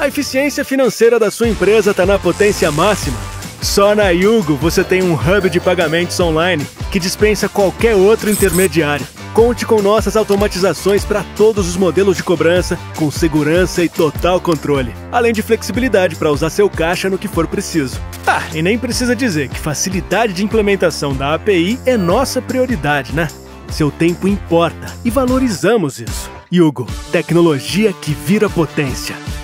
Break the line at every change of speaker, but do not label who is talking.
A eficiência financeira da sua empresa está na potência máxima. Só na Yugo você tem um hub de pagamentos online que dispensa qualquer outro intermediário. Conte com nossas automatizações para todos os modelos de cobrança, com segurança e total controle. Além de flexibilidade para usar seu caixa no que for preciso. E nem precisa dizer que facilidade de implementação da API é nossa prioridade, né? Seu tempo importa e valorizamos isso. Yugo, tecnologia que vira potência.